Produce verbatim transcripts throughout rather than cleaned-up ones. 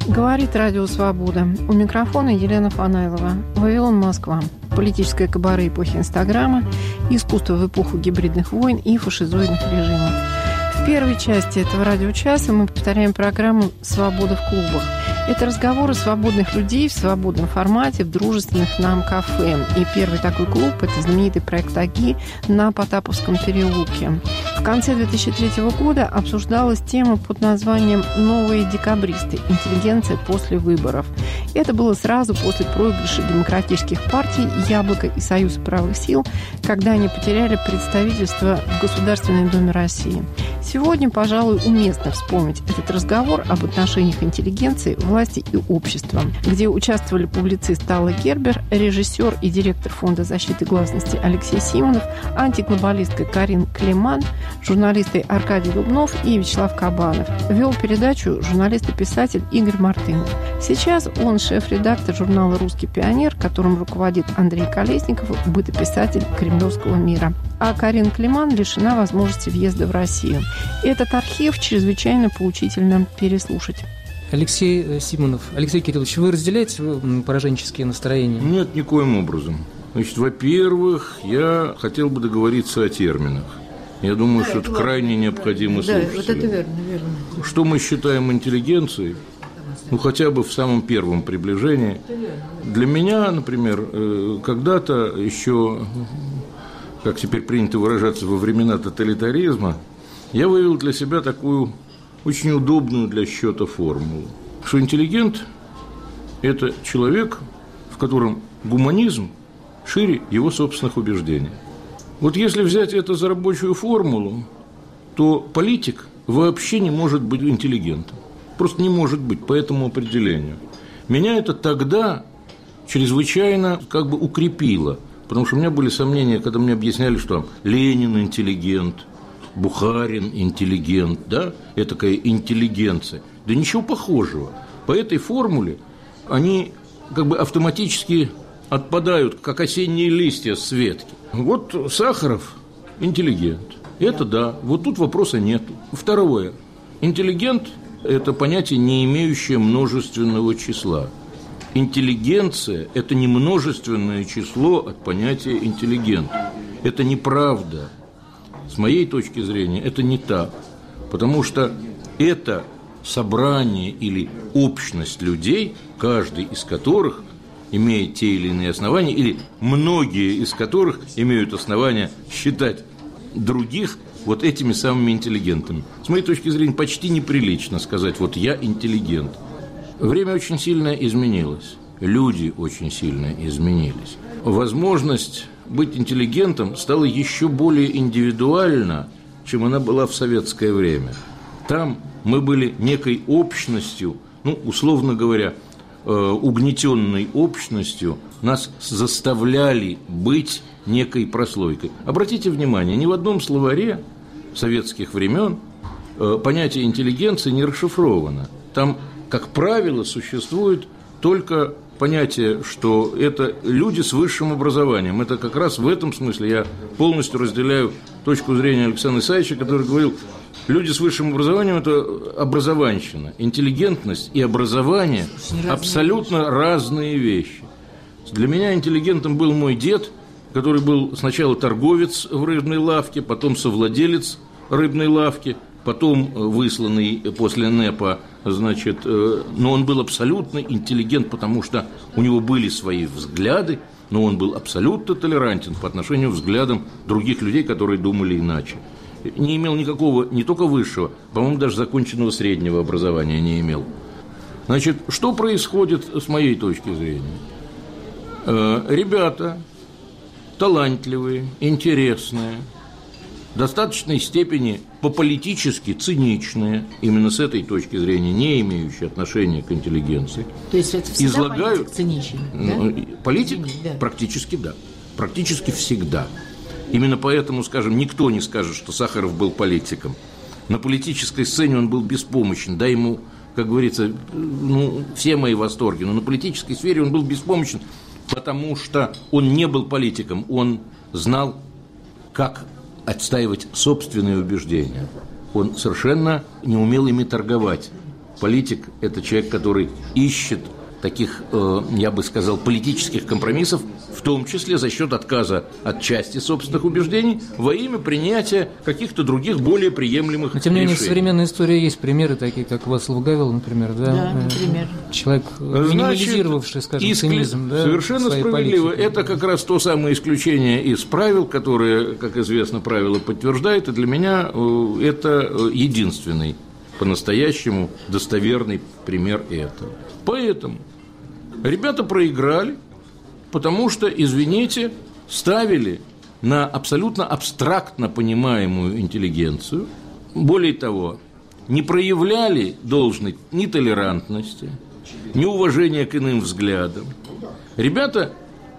Говорит Радио Свобода. У микрофона Елена Фанайлова. Вавилон, Москва. Политическое кабаре эпохи Инстаграма, искусство в эпоху гибридных войн и фашизоидных режимов. В первой части этого радиочаса мы повторяем программу «Свобода в клубах». Это разговоры свободных людей в свободном формате в дружественных нам кафе. И первый такой клуб – это знаменитый проект АГИ на Потаповском переулке. В конце две тысячи третьего года обсуждалась тема под названием «Новые декабристы. Интеллигенция после выборов». Это было сразу после проигрыша демократических партий «Яблоко» и «Союз правых сил», когда они потеряли представительство в Государственной Думе России. Сегодня, пожалуй, уместно вспомнить этот разговор об отношениях интеллигенции, власти и общества, где участвовали публицист Алла Гербер, режиссер и директор Фонда защиты гласности Алексей Симонов, антиглобалистка Карин Климан, журналисты Аркадий Дубнов и Вячеслав Кабанов. Вел передачу журналист и писатель Игорь Мартынов. Сейчас он шеф-редактор журнала «Русский пионер», которым руководит Андрей Колесников, бытописатель кремлевского мира. А Карин Климан лишена возможности въезда в Россию. Этот архив чрезвычайно поучительно переслушать. Алексей Симонов. Алексей Кириллович, вы разделяете пораженческие настроения? Нет, никоим образом. Значит, во-первых, я хотел бы договориться о терминах. Я думаю, да, что это крайне необходимо слушателям. Да, вот это верно, верно. Что мы считаем интеллигенцией, ну, хотя бы в самом первом приближении. Для меня, например, когда-то еще, как теперь принято выражаться, во времена тоталитаризма, я вывел для себя такую очень удобную для счета формулу, что интеллигент – это человек, в котором гуманизм шире его собственных убеждений. Вот если взять это за рабочую формулу, то политик вообще не может быть интеллигентом. Просто не может быть по этому определению. Меня это тогда чрезвычайно как бы укрепило, потому что у меня были сомнения, когда мне объясняли, что Ленин интеллигент, Бухарин интеллигент, да, этакая интеллигенция. Да ничего похожего. По этой формуле они как бы автоматически отпадают, как осенние листья с ветки. Вот Сахаров интеллигент. Это да, вот тут вопроса нету. Второе. Интеллигент – это понятие, не имеющее множественного числа. Интеллигенция – это не множественное число от понятия интеллигент. Это неправда. С моей точки зрения, это не так, потому что это собрание или общность людей, каждый из которых имеет те или иные основания, или многие из которых имеют основания считать других вот этими самыми интеллигентами. С моей точки зрения, почти неприлично сказать «вот я интеллигент». Время очень сильно изменилось, люди очень сильно изменились. Возможность быть интеллигентом стала еще более индивидуальна, чем она была в советское время. Там мы были некой общностью, ну, условно говоря, э, угнетенной общностью, нас заставляли быть некой прослойкой. Обратите внимание, ни в одном словаре советских времен э, понятие интеллигенции не расшифровано. Там, как правило, существует только понятие, что это люди с высшим образованием. Это как раз в этом смысле я полностью разделяю точку зрения Александра Исаевича, который говорил, люди с высшим образованием – это образованщина. Интеллигентность и образование – абсолютно разные вещи. Для меня интеллигентом был мой дед, который был сначала торговец в рыбной лавке, потом совладелец рыбной лавки, потом высланный после НЭПа, значит, но он был абсолютно интеллигент, потому что у него были свои взгляды, но он был абсолютно толерантен по отношению к взглядам других людей, которые думали иначе. Не имел никакого, не только высшего, по-моему, даже законченного среднего образования не имел. Значит, что происходит с моей точки зрения? Ребята талантливые, интересные, в достаточной степени по-политически циничные, именно с этой точки зрения, не имеющие отношения к интеллигенции. То есть это всегда излагают, политик циничен, ну, да? Политик? Да. Практически да. Практически всегда. Именно поэтому, скажем, никто не скажет, что Сахаров был политиком. На политической сцене он был беспомощен. Да, ему, как говорится, ну, все мои восторги, но на политической сфере он был беспомощен, потому что он не был политиком. Он знал, как отстаивать собственные убеждения. Он совершенно не умел ими торговать. Политик – это человек, который ищет таких, э, я бы сказал, политических компромиссов, в том числе за счет отказа от части собственных убеждений во имя принятия каких-то других более приемлемых Но, тем не менее, решений. в современной истории есть примеры такие, как Вацлав Гавел, например, да? Да, например. Человек, минимализировавший, скажем, искли... цинизм, да, совершенно справедливо. политики. Это как раз то самое исключение из правил, которые, как известно, правила подтверждают, и для меня это единственный по-настоящему достоверный пример этого. Поэтому ребята проиграли, потому что, извините, ставили на абсолютно абстрактно понимаемую интеллигенцию. Более того, не проявляли должной ни толерантности, ни уважения к иным взглядам. Ребята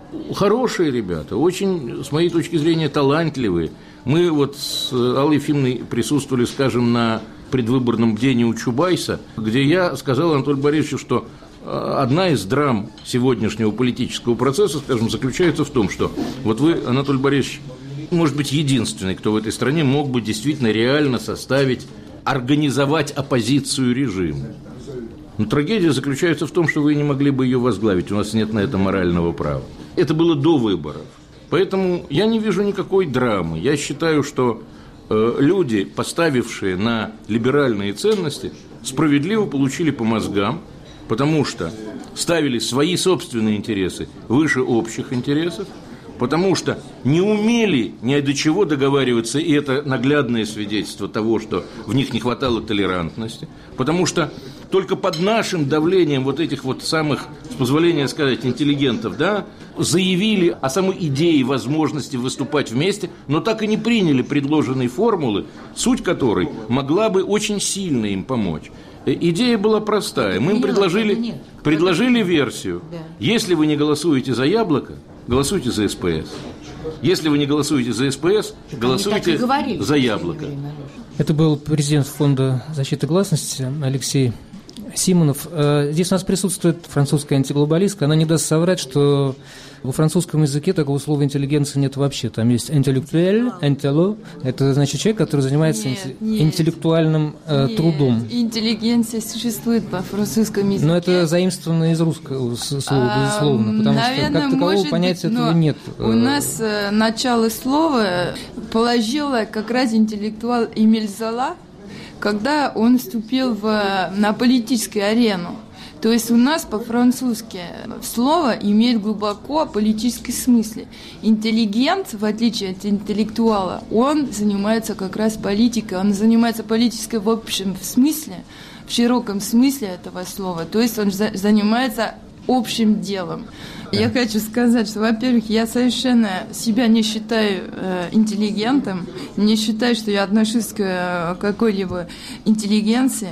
хорошие ребята, очень, с моей точки зрения, талантливые. Мы вот с Аллой Ефимовной присутствовали, скажем, на предвыборном бдении у Чубайса, где я сказал Анатолию Борисовичу, что одна из драм сегодняшнего политического процесса, скажем, заключается в том, что вот вы, Анатолий Борисович, может быть, единственный, кто в этой стране мог бы действительно реально составить, организовать оппозицию режиму. Но трагедия заключается в том, что вы не могли бы ее возглавить, у нас нет на это морального права. Это было до выборов. Поэтому я не вижу никакой драмы. Я считаю, что э, люди, поставившие на либеральные ценности, справедливо получили по мозгам, потому что ставили свои собственные интересы выше общих интересов, потому что не умели ни до чего договариваться, и это наглядное свидетельство того, что в них не хватало толерантности, потому что только под нашим давлением вот этих вот самых, с позволения сказать, интеллигентов, да, заявили о самой идее возможности выступать вместе, но так и не приняли предложенные формулы, суть которой могла бы очень сильно им помочь. Идея была простая. Мы им предложили, предложили версию. Если вы не голосуете за Яблоко, голосуйте за СПС. Если вы не голосуете за СПС, голосуйте за Яблоко. Это был президент Фонда защиты гласности Алексей Симонов. Здесь у нас присутствует французская антиглобалистка. Она не даст соврать, что во французском языке такого слова интеллигенции нет вообще. Там есть интеллектуэль, интелло. Это значит человек, который занимается нет, инт... интеллектуальным э, нет, трудом. Интеллигенция существует по французскому языку. Но это заимствовано из русского слова, безусловно. Потому наверное, что как такового может понятия быть, этого нет. У нас э, начало слова положила как раз интеллектуал Эмиль Зола, когда он вступил в, на политическую арену. То есть у нас по-французски слово имеет глубоко политический смысл. Интеллигент, в отличие от интеллектуала, он занимается как раз политикой, он занимается политикой в общем смысле, в широком смысле этого слова. То есть он за, занимается общим делом. Я хочу сказать, что, во-первых, я совершенно себя не считаю э, интеллигентом, не считаю, что я отношусь к э, какой-либо интеллигенции.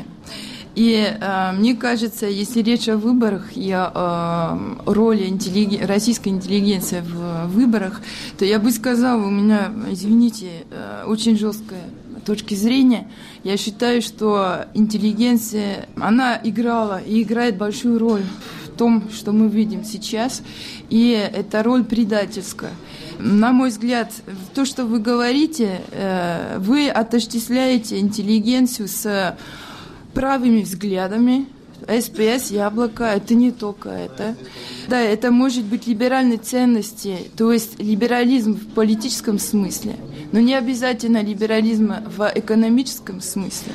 И э, мне кажется, если речь о выборах и о э, роли интеллиген... российской интеллигенции в выборах, то я бы сказала, у меня, извините, э, очень жесткая точка зрения. Я считаю, что интеллигенция, она играла и играет большую роль в том, что мы видим сейчас, и эта роль предательская. На мой взгляд, то, что вы говорите, э, вы отождествляете интеллигенцию с правыми взглядами. СПС, Яблоко, это не только это. Да, это может быть либеральные ценности, то есть либерализм в политическом смысле, но не обязательно либерализм в экономическом смысле.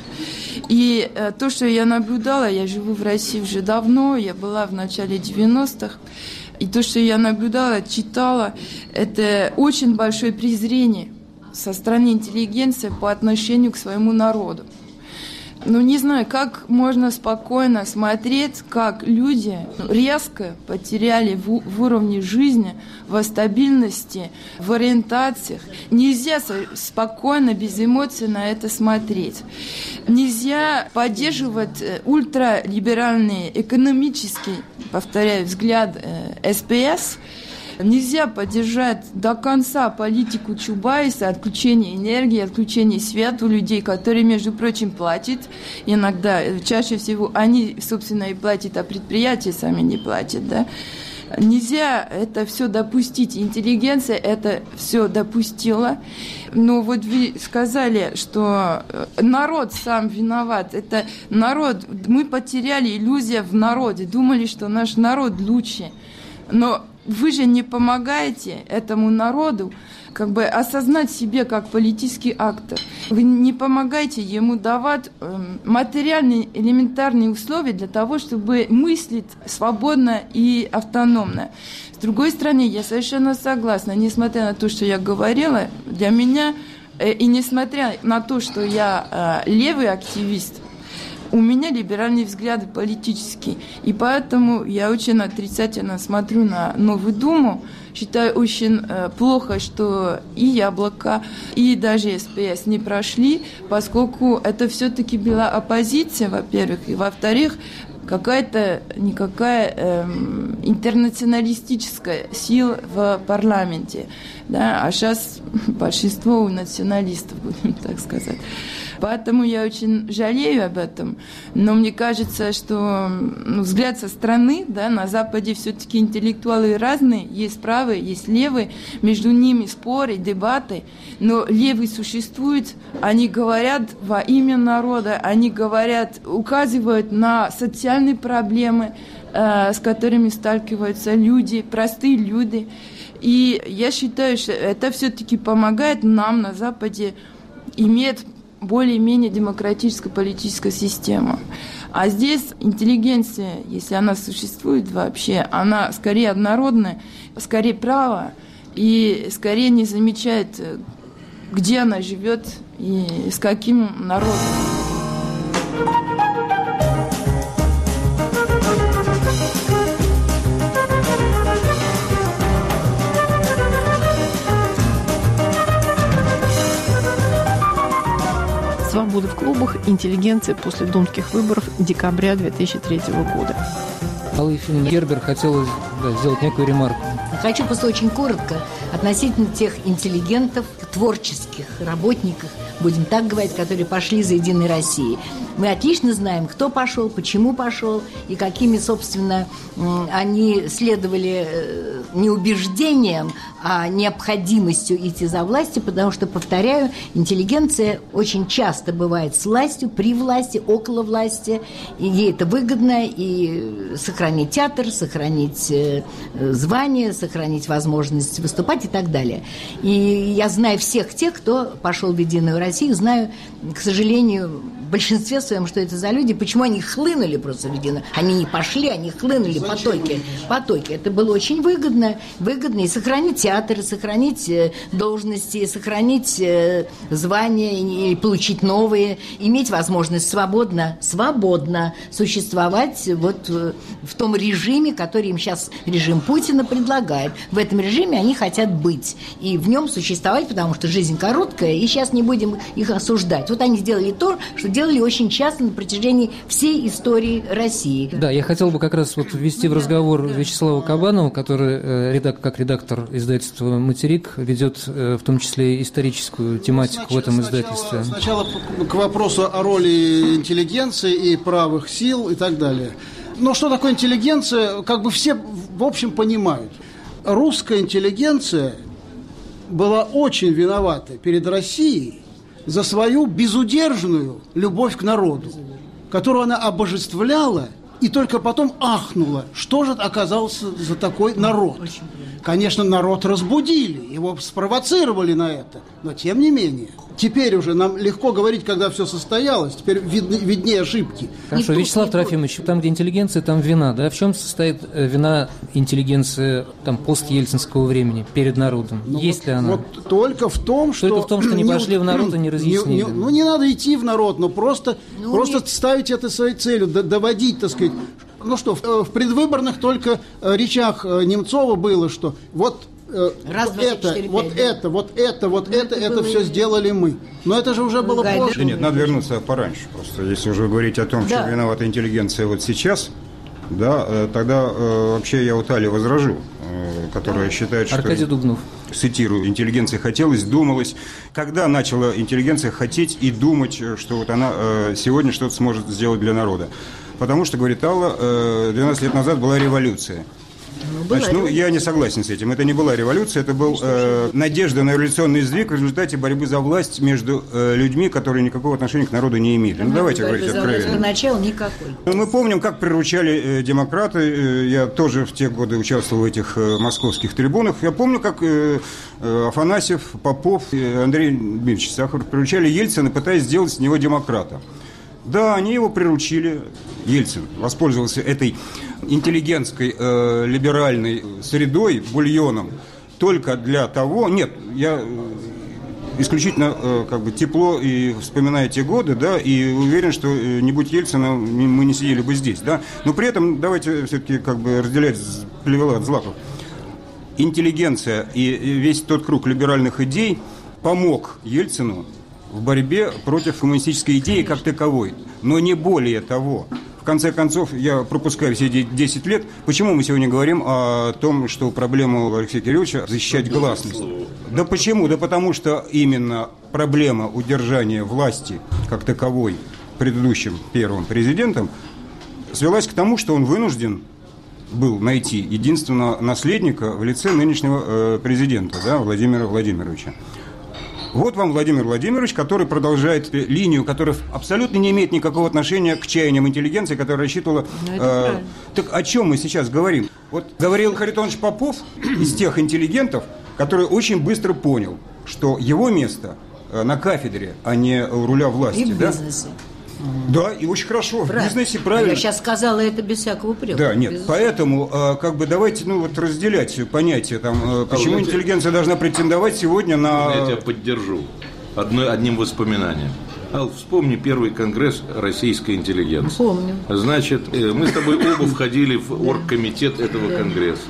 И э, то, что я наблюдала, я живу в России уже давно, я была в начале девяностых, и то, что я наблюдала, читала, это очень большое презрение со стороны интеллигенции по отношению к своему народу. Ну, не знаю, как можно спокойно смотреть, как люди резко потеряли в, в уровне жизни, в стабильности, в ориентациях. Нельзя спокойно, без эмоций на это смотреть. Нельзя поддерживать ультралиберальный экономический, повторяю, взгляд э, СПС. Нельзя поддержать до конца политику Чубайса, отключение энергии, отключение света у людей, которые, между прочим, платят. Иногда, чаще всего, они, собственно, и платят, а предприятия сами не платят, да. Нельзя это все допустить. Интеллигенция это все допустила. Но вот вы сказали, что народ сам виноват. Это народ. Мы потеряли иллюзию в народе. Думали, что наш народ лучше. Но вы же не помогаете этому народу как бы осознать себе как политический актор. Вы не помогаете ему давать э, материальные элементарные условия для того, чтобы мыслить свободно и автономно. С другой стороны, я совершенно согласна, несмотря на то, что я говорила, для меня, э, и несмотря на то, что я э, левый активист, у меня либеральные взгляды политические, и поэтому я очень отрицательно смотрю на Новую Думу. Считаю очень э, плохо, что и Яблоко, и даже СПС не прошли, поскольку это все-таки была оппозиция, во-первых, и во-вторых, какая-то никакая э, интернационалистическая сила в парламенте, да, а сейчас большинство у националистов, будем так сказать. Поэтому я очень жалею об этом. Но мне кажется, что ну, взгляд со стороны, да, на Западе все-таки интеллектуалы разные. Есть правые, есть левые. Между ними споры, дебаты. Но левые существуют. Они говорят во имя народа. Они говорят, указывают на социальные проблемы, э, с которыми сталкиваются люди, простые люди. И я считаю, что это все-таки помогает нам на Западе иметь более-менее демократическая политическая система. А здесь интеллигенция, если она существует вообще, она скорее однородная, скорее права, и скорее не замечает, где она живет и с каким народом. Свобода в клубах. Интеллигенция после думских выборов декабря две тысячи третьего года. Алла Ефимовна Гербер хотела да, сделать некую ремарку. Хочу просто очень коротко относительно тех интеллигентов, творческих работников, будем так говорить, которые пошли за «Единой Россией». Мы отлично знаем, кто пошел, почему пошел и какими, собственно, они следовали не убеждениям, а необходимостью идти за властью, потому что, повторяю, интеллигенция очень часто бывает с властью, при власти, около власти, и ей это выгодно, и сохранить театр, сохранить звание, сохранить возможность выступать и так далее. И я знаю всех тех, кто пошел в «Единую Россию», знаю, к сожалению, в большинстве своем, что это за люди, почему они хлынули просто в «Единую». Они не пошли, они хлынули, потоки, потоки. Это было очень выгодно, выгодно и сохранить театр, и сохранить должности, и сохранить звания, и получить новые, иметь возможность свободно, свободно существовать вот в том режиме, который им сейчас режим Путина предлагает. В этом режиме они хотят быть и в нем существовать, потому что жизнь короткая, и сейчас не будем их осуждать. Вот они сделали то, что делали очень часто на протяжении всей истории России. Да, я хотел бы как раз вот ввести в разговор Вячеслава Кабанова, который э, редак, как редактор издательства «Материк» ведет э, в том числе историческую тематику сначала, в этом издательстве. Сначала, сначала к вопросу о роли интеллигенции и правых сил и так далее. Но что такое интеллигенция, как бы все в общем понимают. Русская интеллигенция была очень виновата перед Россией за свою безудержную любовь к народу, которую она обожествляла и только потом ахнула, что же оказался за такой народ. Конечно, народ разбудили, его спровоцировали на это, но тем не менее. Теперь уже нам легко говорить, когда все состоялось, теперь видны, виднее ошибки. Хорошо, Вячеслав Трофимович, там, где интеллигенция, там вина, да? В чем состоит вина интеллигенции там, пост-ельцинского времени перед народом? Ну, Есть вот, ли она? Вот только в том, что... Только в том, что не пошли в народ и не разъяснили. Не, не, ну, не надо идти в народ, но просто, ну, просто не... ставить это своей целью, доводить, так сказать. Ну что, в, в предвыборных только речах Немцова было, что вот... Раз, два, это, четыре, вот, это, вот это, вот ну, это, это, это все сделали мы. Но это же уже было позже. Да нет, надо вернуться пораньше. Просто если уже говорить о том, да. что виновата интеллигенция вот сейчас, да, тогда э, вообще я вот Али возражу, э, которая да. считает, что... Аркадий Дубнов. Цитирую, интеллигенция хотелось, думалось. Когда начала интеллигенция хотеть и думать, что вот она э, сегодня что-то сможет сделать для народа? Потому что, говорит Алла, э, двенадцать лет назад была революция. Значит, ну, я не согласен с этим. Это не была революция, это был э, надежда на революционный сдвиг в результате борьбы за власть между э, людьми, которые никакого отношения к народу не имели. Ну, давайте говорить откровенно. Поначалу никакой. Мы помним, как приручали э, демократы. Э, я тоже в те годы участвовал в этих э, московских трибунах. Я помню, как э, э, Афанасьев, Попов, э, Андрей Дмитриевич Сахаров приручали Ельцина, пытаясь сделать с него демократа. Да, они его приручили. Ельцин воспользовался этой интеллигентской, э, либеральной средой, бульоном, только для того... Нет, я исключительно э, как бы тепло и вспоминаю те годы, да, и уверен, что э, не будь Ельцина, мы не сидели бы здесь, да. Но при этом давайте все-таки как бы разделять плевела от злаков. Интеллигенция и весь тот круг либеральных идей помог Ельцину в борьбе против коммунистической идеи как таковой, но не более того. В конце концов, я пропускаю все десять лет. Почему мы сегодня говорим о том, что проблему Алексея Кирилловича защищать гласность? Да почему? Да потому что именно проблема удержания власти как таковой предыдущим первым президентом свелась к тому, что он вынужден был найти единственного наследника в лице нынешнего э, президента, да, Владимира Владимировича. Вот вам Владимир Владимирович, который продолжает линию, которая абсолютно не имеет никакого отношения к чаяниям интеллигенции, которая рассчитывала... Э, так о чем мы сейчас говорим? Вот говорил Харитонович Попов из тех интеллигентов, который очень быстро понял, что его место на кафедре, а не у руля власти. И в да? бизнесе. Да, и очень хорошо. Правильно. В бизнесе правильно. Я сейчас сказала это без всякого упрека. Да, нет. Безусловно. Поэтому, как бы, давайте, ну, вот разделять понятие, там, почему а интеллигенция должна претендовать сегодня на... Я тебя поддержу одной, одним воспоминанием. Ал, вспомни первый конгресс российской интеллигенции. Помню. Значит, мы с тобой оба входили в оргкомитет этого конгресса.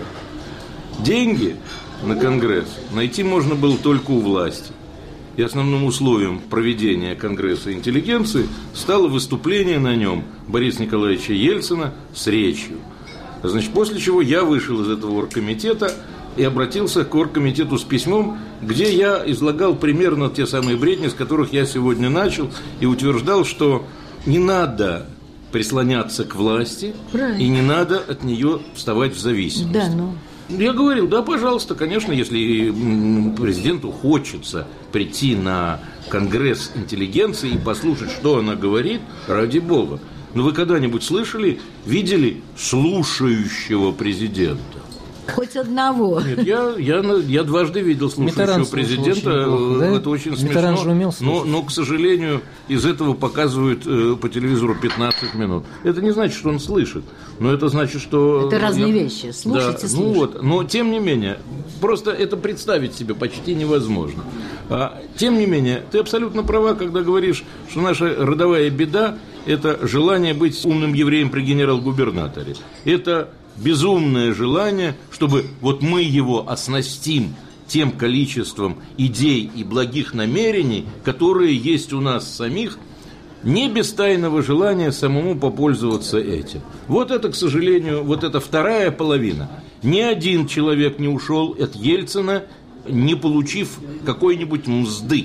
Деньги на конгресс найти можно было только у власти. И основным условием проведения Конгресса интеллигенции стало выступление на нем Бориса Николаевича Ельцина с речью. Значит, после чего я вышел из этого оргкомитета и обратился к оргкомитету с письмом, где я излагал примерно те самые бредни, с которых я сегодня начал, и утверждал, что не надо прислоняться к власти, правильно, и не надо от нее вставать в зависимость. Да, ну... Я говорил, да, пожалуйста, конечно, если президенту хочется прийти на конгресс интеллигенции и послушать, что она говорит, ради бога. Но вы когда-нибудь слышали, видели слушающего президента? Хоть одного. Нет, я, я, я дважды видел слушающего президента, очень плохо, да? Это очень смешно, но, но, к сожалению, из этого показывают э, по телевизору пятнадцать минут. Это не значит, что он слышит, но это значит, что... Это разные я... вещи, слушать да, и слушать. Ну вот, но тем не менее, просто это представить себе почти невозможно. А, тем не менее, ты абсолютно права, когда говоришь, что наша родовая беда – это желание быть умным евреем при генерал-губернаторе. Это... безумное желание, чтобы вот мы его оснастим тем количеством идей и благих намерений, которые есть у нас самих, не без тайного желания самому попользоваться этим. Вот это, к сожалению, вот эта вторая половина. Ни один человек не ушел от Ельцина, не получив какой-нибудь мзды.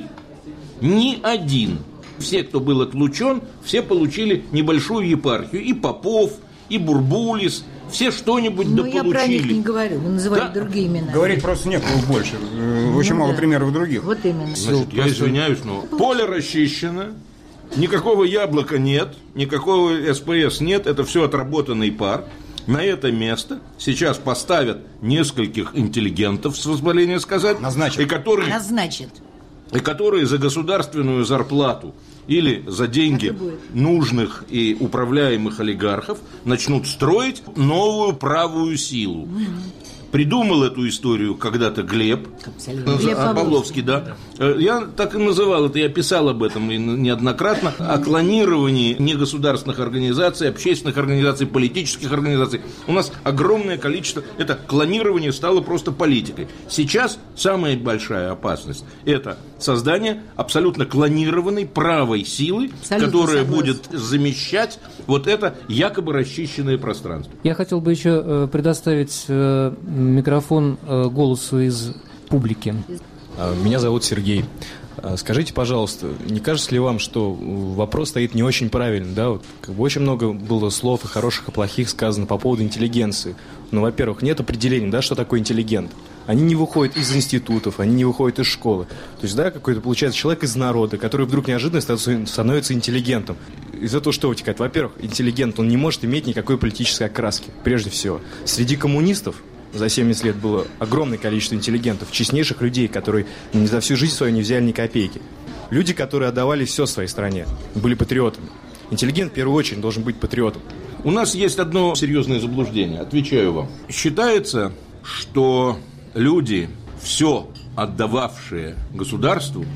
Ни один. Все, кто был отлучен, все получили небольшую епархию. И Попов, и Бурбулис. Все что-нибудь ну, дополучили. Ну, я про них не говорю, вы называете да? другие имена. Говорить просто некого больше. Очень ну, мало да. примеров других. Вот именно. Значит, я извиняюсь, но поле расчищено, никакого яблока нет, никакого СПС нет, это все отработанный пар. На это место сейчас поставят нескольких интеллигентов, с позволения сказать, назначат. И которые, назначат. И которые за государственную зарплату или за деньги нужных и управляемых олигархов начнут строить новую правую силу. Придумал эту историю когда-то Глеб, Глеб а, Павловский, да. Я так и называл это, я писал об этом неоднократно, о клонировании негосударственных организаций, общественных организаций, политических организаций. У нас огромное количество, это клонирование стало просто политикой. Сейчас самая большая опасность – это создание абсолютно клонированной правой силы, абсолютно которая согласна. Будет замещать вот это якобы расчищенное пространство. Я хотел бы еще предоставить микрофон голосу из публики. Меня зовут Сергей. Скажите, пожалуйста, не кажется ли вам, что вопрос стоит не очень правильно, да? Вот, как бы очень много было слов и хороших, и плохих сказано по поводу интеллигенции. Ну, во-первых, нет определения, да, что такое интеллигент. Они не выходят из институтов, они не выходят из школы. То есть, да, какой-то получается человек из народа, который вдруг неожиданно становится интеллигентом. Из-за того, что вытекает? Во-первых, интеллигент, он не может иметь никакой политической окраски, прежде всего. Среди коммунистов за семьдесят лет было огромное количество интеллигентов, честнейших людей, которые ни за всю жизнь свою не взяли ни копейки. Люди, которые отдавали все своей стране, были патриотами. Интеллигент, в первую очередь, должен быть патриотом. У нас есть одно серьезное заблуждение, отвечаю вам. Считается, что люди, все отдававшие государству,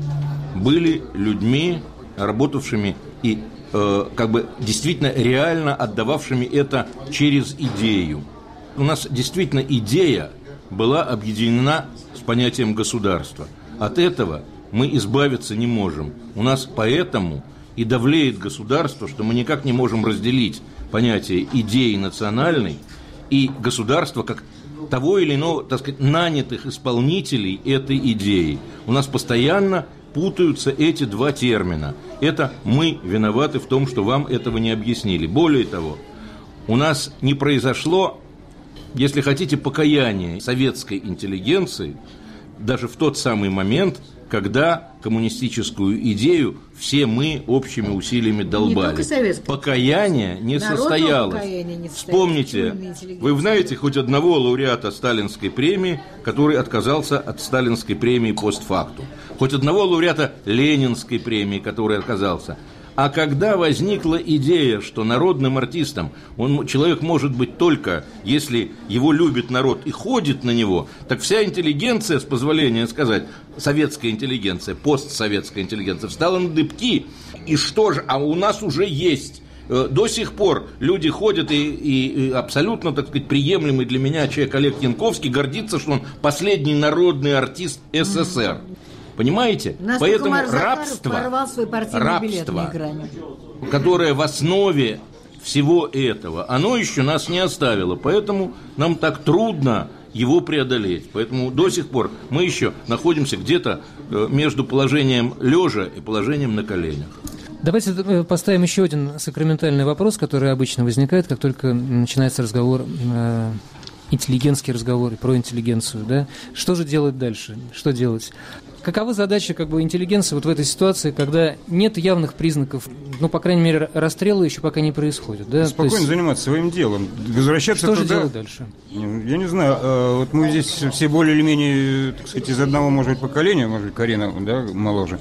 были людьми, работавшими и э, как бы действительно реально отдававшими это через идею. У нас действительно идея была объединена с понятием государства. От этого мы избавиться не можем. У нас поэтому и давлеет государство, что мы никак не можем разделить понятие идеи национальной и государства как того или иного, так сказать, нанятых исполнителей этой идеи. У нас постоянно путаются эти два термина. Это мы виноваты в том, что вам этого не объяснили. Более того, у нас не произошло, если хотите, покаяние советской интеллигенции даже в тот самый момент, когда коммунистическую идею все мы общими усилиями долбали. Покаяние не состоялось. Покаяние не Вспомните, вы знаете хоть одного лауреата Сталинской премии, который отказался от Сталинской премии постфактум? Хоть одного лауреата Ленинской премии, который отказался? А когда возникла идея, что народным артистом он, человек может быть только, если его любит народ и ходит на него, так вся интеллигенция, с позволения сказать, советская интеллигенция, постсоветская интеллигенция, встала на дыбки. И что же, а у нас уже есть. До сих пор люди ходят, и, и, и абсолютно, так сказать, приемлемый для меня человек Олег Янковский гордится, что он последний народный артист СССР. Понимаете? Настолько Поэтому рабство, рабство которое в основе всего этого, оно еще нас не оставило. Поэтому нам так трудно его преодолеть. Поэтому до сих пор мы еще находимся где-то между положением лежа и положением на коленях. Давайте поставим еще один сакраментальный вопрос, который обычно возникает, как только начинается разговор, э, интеллигентский разговор про интеллигенцию. Да? Что же делать дальше? Что делать? Какова задача как бы интеллигенции вот в этой ситуации, когда нет явных признаков, ну, по крайней мере, расстрела еще пока не происходит? Да? Спокойно есть... заниматься своим делом, возвращаться что туда... Что же делать дальше? Я не знаю, вот мы здесь все более или менее, так сказать, из одного, может быть, поколения, может быть, Карина, да, моложе,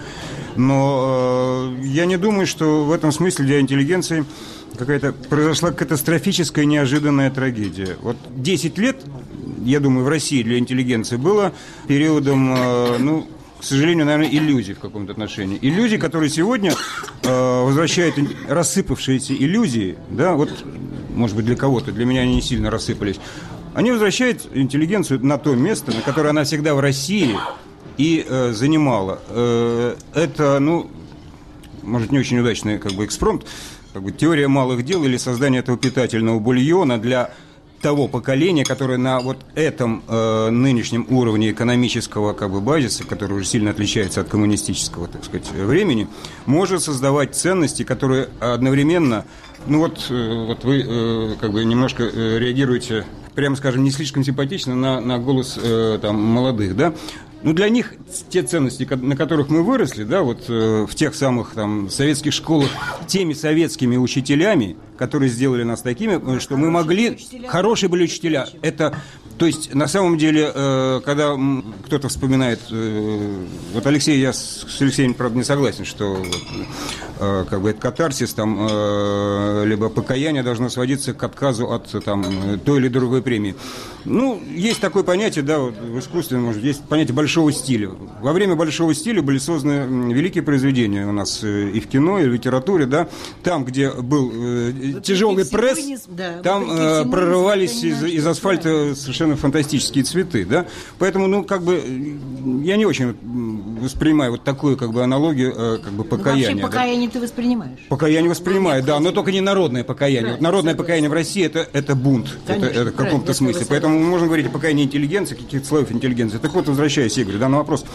но я не думаю, что в этом смысле для интеллигенции какая-то произошла катастрофическая неожиданная трагедия. Вот десять лет, я думаю, в России для интеллигенции было периодом, ну, к сожалению, наверное, иллюзий в каком-то отношении. Иллюзии, которые сегодня э, возвращают рассыпавшиеся иллюзии, да, вот, может быть, для кого-то, для меня они не сильно рассыпались, они возвращают интеллигенцию на то место, на которое она всегда в России и э, занимала. Э, это, ну, может, не очень удачный как бы экспромт, как бы теория малых дел или создание этого питательного бульона для того поколения, которое на вот этом э, нынешнем уровне экономического как бы базиса, который уже сильно отличается от коммунистического, так сказать, времени, может создавать ценности, которые одновременно, ну вот, э, вот вы э, как бы немножко э, реагируете, прямо скажем, не слишком симпатично на, на голос э, там молодых, да. Ну, для них те ценности, на которых мы выросли, да, вот э, в тех самых там советских школах, теми советскими учителями, которые сделали нас такими, что мы могли... Учителя. Хорошие были учителя. Это, то есть, на самом деле, э, когда кто-то вспоминает... Э, вот Алексей, я с, с Алексеем, правда, не согласен, что э, как бы это катарсис, там, э, либо покаяние должно сводиться к отказу от там, той или другой премии. Ну, есть такое понятие, да, вот, в искусстве, может, есть понятие большого стиля. Во время большого стиля были созданы великие произведения у нас и в кино, и в литературе, да. Там, где был э, тяжелый пресс, не, да, там э, прорывались из, из асфальта совершенно фантастические цветы, да. Поэтому, ну, как бы, я не очень воспринимаю вот такую, как бы, аналогию, э, как бы, покаяния. Ну, вообще покаяние да. ты воспринимаешь? Покаяние воспринимаю, да, но только не народное покаяние. Вот народное покаяние в России это, – это бунт, конечно, это, это в каком-то смысле. Поэтому мы можем говорить о покаянии интеллигенции, каких-то слоев интеллигенции. Так вот, возвращаясь, Игорь, да, на вопрос.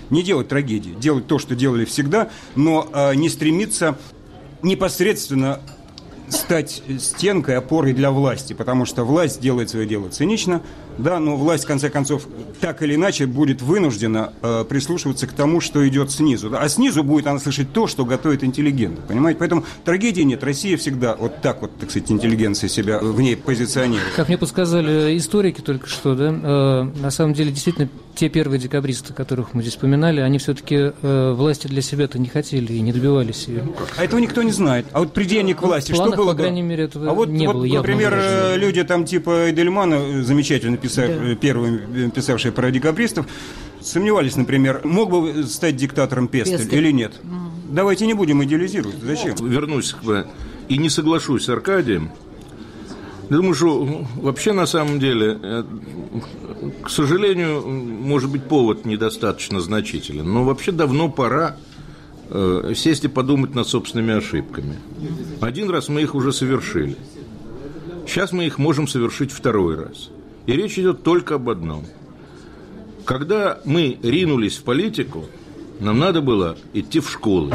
Не делать трагедии, делать то, что делали всегда, но э, не стремиться непосредственно стать стенкой, опорой для власти, потому что власть делает свое дело цинично, да, но власть, в конце концов, так или иначе будет вынуждена э, прислушиваться к тому, что идет снизу. Да? А снизу будет она слышать то, что готовит интеллигент. Понимаете? Поэтому трагедии нет. Россия всегда вот так вот, так сказать, интеллигенция себя в ней позиционирует. Как мне подсказали историки только что, да, э, на самом деле, действительно, те первые декабристы, которых мы здесь вспоминали, они все-таки э, власти для себя-то не хотели и не добивались ее. А этого никто не не от придения к власти, планах, что было? По крайней мере, этого а вот, не вот, было. Например, явно. люди там типа Эдельмана, замечательно писав, да. первым писавшие про декабристов, сомневались, например, мог бы стать диктатором Пестель, Пестель. или нет. Mm. Давайте не будем идеализировать. Зачем? Вернусь к и не соглашусь с Аркадием. Я думаю, что вообще на самом деле, к сожалению, может быть, повод недостаточно значителен, но вообще давно пора э, сесть и подумать над собственными ошибками. Один раз мы их уже совершили. Сейчас мы их можем совершить второй раз. И речь идет только об одном. Когда мы ринулись в политику, нам надо было идти в школы.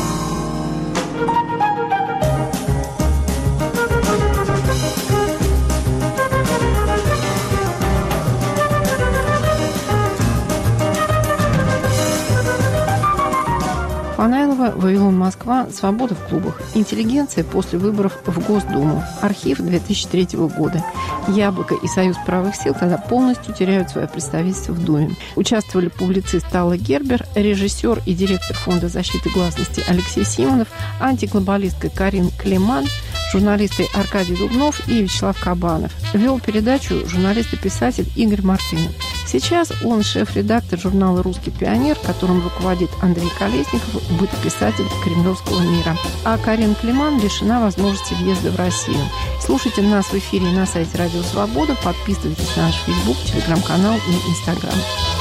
Фанайлова, Вавилон, Москва, свобода в клубах, интеллигенция после выборов в Госдуму, архив две тысячи третьего года. Яблоко и Союз правых сил тогда полностью теряют свое представительство в Думе. Участвовали публицист Алла Гербер, режиссер и директор Фонда защиты гласности Алексей Симонов, антиглобалистка Карин Клеман, журналисты Аркадий Дубнов и Вячеслав Кабанов. Вел передачу журналист и писатель Игорь Мартынов. Сейчас он шеф-редактор журнала «Русский пионер», которым руководит Андрей Колесников, бытописатель «Кремлевского мира». А Карин Клеман лишена возможности въезда в Россию. Слушайте нас в эфире и на сайте Радио Свобода, подписывайтесь на наш Фейсбук, Телеграм-канал и Инстаграм.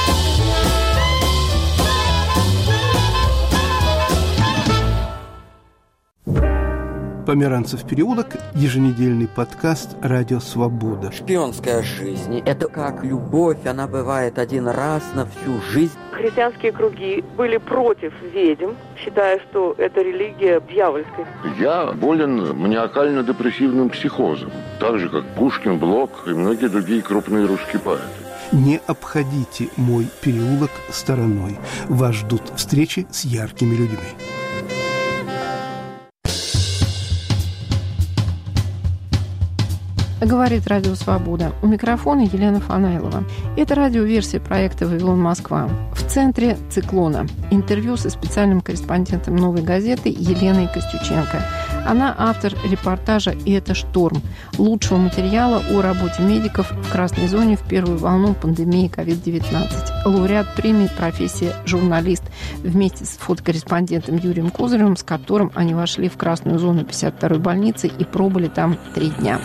Померанцев переулок, еженедельный подкаст «Радио Свобода». Шпионская жизнь – это как любовь, она бывает один раз на всю жизнь. Христианские круги были против ведьм, считая, что это религия дьявольская. Я болен маниакально-депрессивным психозом, так же, как Пушкин, Блок и многие другие крупные русские поэты. Не обходите мой переулок стороной. Вас ждут встречи с яркими людьми. Говорит Радио Свобода. У микрофона Елена Фанайлова. Это радиоверсия проекта «Вавилон, Москва». В центре циклона. Интервью со специальным корреспондентом «Новой газеты» Еленой Костюченко. Она автор репортажа «И это шторм», лучшего материала о работе медиков в красной зоне в первую волну пандемии ковид девятнадцать. Лауреат премии «Профессия журналист» вместе с фотокорреспондентом Юрием Козыревым, с которым они вошли в красную зону пятьдесят второй больницы и пробыли там три дня.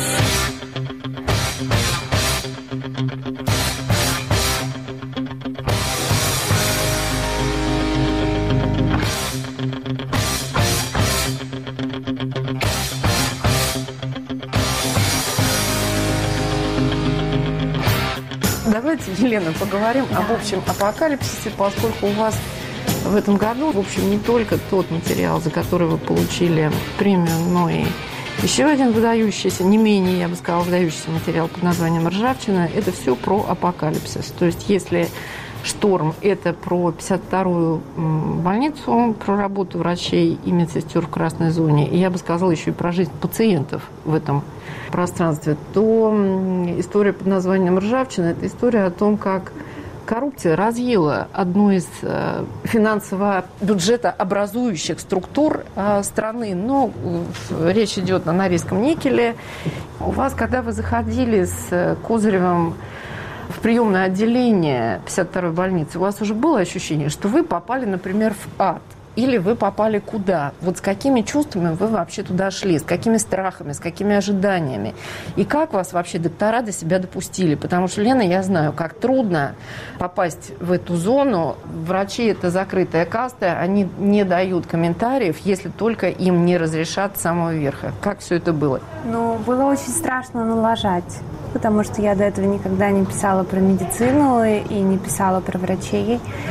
Давайте, Елена, поговорим да. об общем апокалипсисе, поскольку у вас в этом году, в общем, не только тот материал, за который вы получили премию, но и еще один выдающийся, не менее, я бы сказала, выдающийся материал под названием «Ржавчина». Это все про апокалипсис. То есть, если «Шторм» – это про пятьдесят вторую больницу, про работу врачей и медсестер в красной зоне, и я бы сказала еще и про жизнь пациентов в этом пространстве, то история под названием «Ржавчина» – это история о том, как коррупция разъела одну из финансово-бюджета образующих структур страны. Но речь идет о Норильском никеле. У вас, когда вы заходили с Козыревым в приемное отделение пятьдесят второй больницы, у вас уже было ощущение, что вы попали, например, в ад? Или вы попали куда? Вот с какими чувствами вы вообще туда шли? С какими страхами, с какими ожиданиями? И как вас вообще доктора до себя допустили? Потому что, Лена, я знаю, как трудно попасть в эту зону. Врачи – это закрытая каста, они не дают комментариев, если только им не разрешат с самого верха. Как все это было? Ну, было очень страшно налажать, потому что я до этого никогда не писала про медицину и не писала про врачей.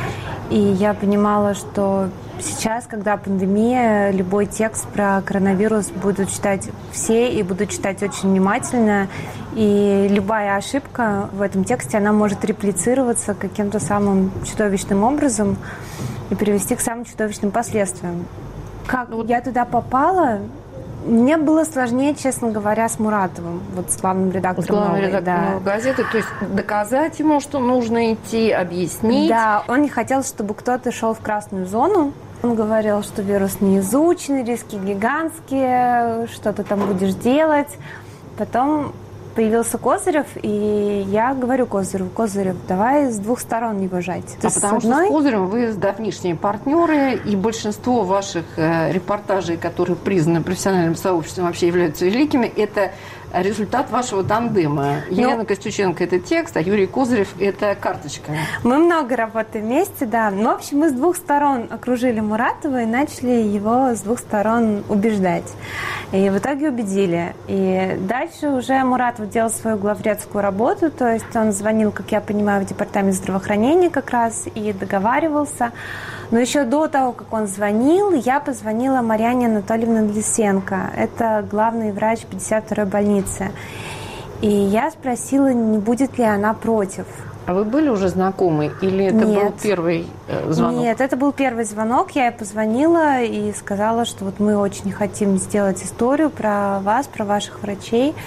И я понимала, что сейчас, когда пандемия, любой текст про коронавирус будут читать все и будут читать очень внимательно. И любая ошибка в этом тексте, она может реплицироваться каким-то самым чудовищным образом и привести к самым чудовищным последствиям. Как я туда попала, мне было сложнее, честно говоря, с Муратовым, вот с главным редактором, с главным новой, редактором да. новой газеты. То есть доказать ему, что нужно идти, объяснить. Да, он не хотел, чтобы кто-то шел в красную зону. Он говорил, что вирус не изучен, риски гигантские, что ты там будешь делать. Потом появился Козырев, и я говорю Козыреву: Козырев, давай с двух сторон его жать. А потому одной... что с Козыревым вы давнишние партнеры, и большинство ваших э, репортажей, которые признаны профессиональным сообществом, вообще являются великими, это результат вашего тандема. Ну, Елена Костюченко – это текст, а Юрий Козырев – это карточка. Мы много работаем вместе, да. Ну, в общем, мы с двух сторон окружили Муратова и начали его с двух сторон убеждать. И в итоге убедили. И дальше уже Муратов делал свою главредскую работу, то есть он звонил, как я понимаю, в департамент здравоохранения как раз и договаривался. Но еще до того, как он звонил, я позвонила Марьяне Анатольевне Лисенко. Это главный врач пятьдесят второй больницы. И я спросила, не будет ли она против. А вы были уже знакомы? Или это Нет. был первый э, звонок? Нет, это был первый звонок. Я ей позвонила и сказала, что вот мы очень хотим сделать историю про вас, про ваших врачей,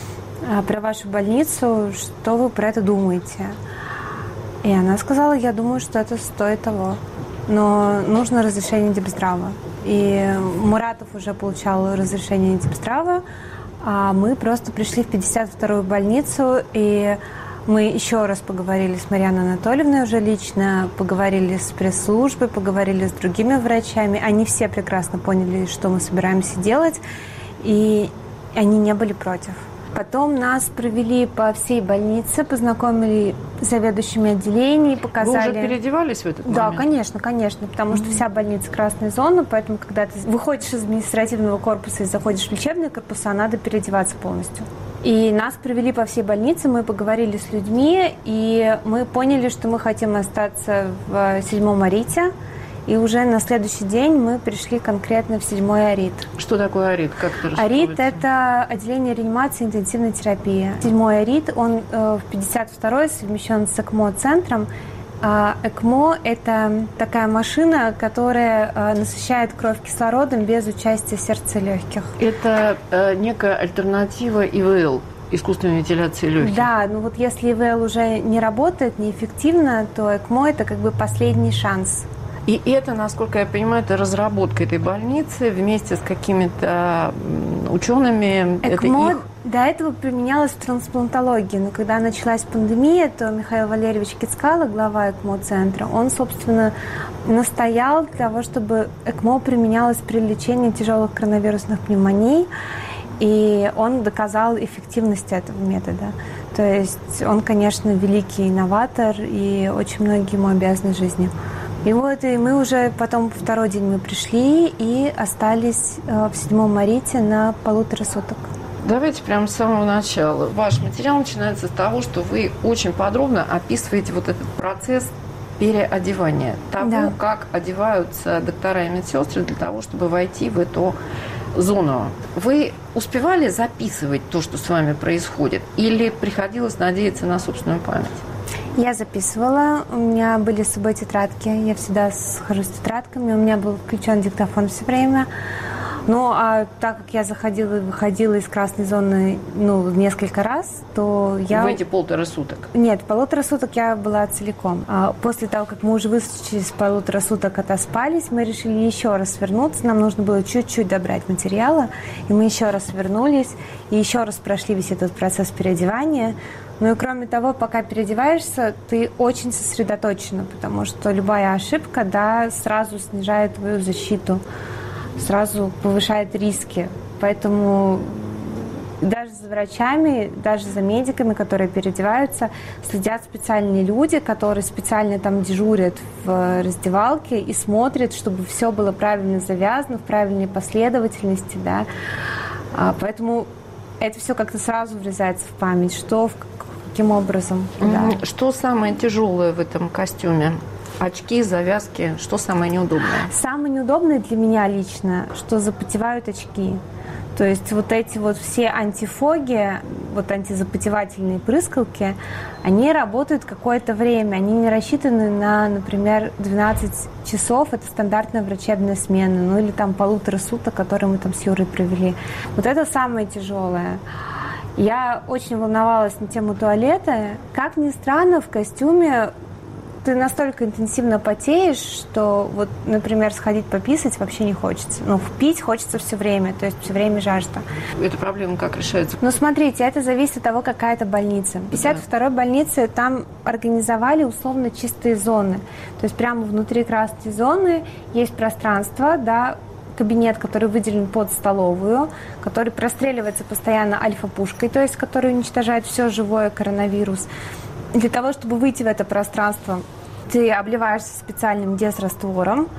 про вашу больницу. Что вы про это думаете? И она сказала: я думаю, что это стоит того. Но нужно разрешение Депздрава. И Муратов уже получал разрешение Депздрава, а мы просто пришли в пятьдесят вторую больницу, и мы еще раз поговорили с Марьяной Анатольевной уже лично, поговорили с пресс-службой, поговорили с другими врачами. Они все прекрасно поняли, что мы собираемся делать, и они не были против. Потом нас провели по всей больнице, познакомили с заведующими отделений, показали... Вы уже переодевались в этот момент? Да, конечно, конечно, потому mm-hmm. что вся больница красная зона, поэтому, когда ты выходишь из административного корпуса и заходишь в лечебные корпуса, надо переодеваться полностью. И нас провели по всей больнице, мы поговорили с людьми, и мы поняли, что мы хотим остаться в седьмом Арите. И уже на следующий день мы пришли конкретно в седьмой Арит. Что такое Арит? Как это Арит – это отделение реанимации и интенсивной терапии. Седьмой Арит, он э, в пятьдесят второй совмещен с ЭКМО-центром. А ЭКМО – это такая машина, которая э, насыщает кровь кислородом без участия сердца и легких. Это э, некая альтернатива ИВЛ, искусственной вентиляции легких. Да, ну вот если ИВЛ уже не работает, неэффективно, то ЭКМО – это как бы последний шанс. И это, насколько я понимаю, это разработка этой больницы вместе с какими-то учеными. ЭКМО это их... до этого применялось в трансплантологии, но когда началась пандемия, то Михаил Валерьевич Кицкало, глава ЭКМО-центра, он, собственно, настоял для того, чтобы ЭКМО применялось при лечении тяжелых коронавирусных пневмоний, и он доказал эффективность этого метода. То есть он, конечно, великий инноватор, и очень многие ему обязаны жизнью. И вот, и мы уже потом, второй день мы пришли и остались в седьмом Арите на полутора суток. Давайте прямо с самого начала. Ваш материал начинается с того, что вы очень подробно описываете вот этот процесс переодевания. Того, да. как одеваются доктора и медсестры для того, чтобы войти в эту зону. Вы успевали записывать то, что с вами происходит? Или приходилось надеяться на собственную память? Я записывала, у меня были с собой тетрадки, я всегда схожу с тетрадками, у меня был включен диктофон все время. Ну, а так как я заходила и выходила из красной зоны, ну, несколько раз, то я... В эти полтора суток? Нет, полутора суток я была целиком. А после того, как мы уже высочились полутора суток, отоспались, мы решили еще раз вернуться. Нам нужно было чуть-чуть добрать материала, и мы еще раз вернулись, и еще раз прошли весь этот процесс переодевания. Ну и кроме того, пока переодеваешься, ты очень сосредоточена, потому что любая ошибка, да, сразу снижает твою защиту, сразу повышает риски. Поэтому даже за врачами, даже за медиками, которые переодеваются, следят специальные люди, которые специально там дежурят в раздевалке и смотрят, чтобы все было правильно завязано, в правильной последовательности, да. Поэтому это все как-то сразу врезается в память, что, каким образом. Mm-hmm. Да. Что самое тяжелое в этом костюме? Очки, завязки, что самое неудобное? Самое неудобное для меня лично, что запотевают очки. То есть вот эти вот все антифоги, вот антизапотевательные прыскалки, они работают какое-то время. Они не рассчитаны на, например, двенадцать часов, это стандартная врачебная смена, ну или там полутора суток, которые мы там с Юрой провели. Вот это самое тяжелое. Я очень волновалась на тему туалета. Как ни странно, в костюме ты настолько интенсивно потеешь, что вот, например, сходить пописать вообще не хочется. Ну, пить хочется все время, то есть все время жажда. Эта проблема как решается? Ну, смотрите, это зависит от того, какая это больница. В пятьдесят второй больнице там организовали условно чистые зоны. То есть прямо внутри красной зоны есть пространство, да, кабинет, который выделен под столовую, который простреливается постоянно альфа-пушкой, то есть который уничтожает все живое, коронавирус. Для того, чтобы выйти в это пространство, ты обливаешься специальным дезраствором.